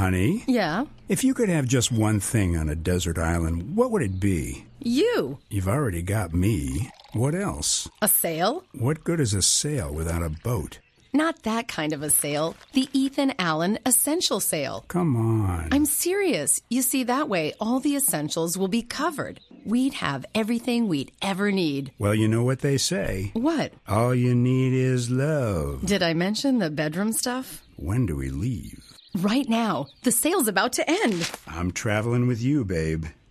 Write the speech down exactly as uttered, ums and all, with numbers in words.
Honey? Yeah? If you could have just one thing on a desert island, what would it be? You. You've already got me. What else? A sail? What good is a sail without a boat? Not that kind of a sail. The Ethan Allen Essential Sail. Come on. I'm serious. You see, that way, all the essentials will be covered. We'd have everything we'd ever need. Well, you know what they say. What? All you need is love. Did I mention the bedroom stuff? When do we leave? Right now. The sale's about to end. I'm traveling with you, babe.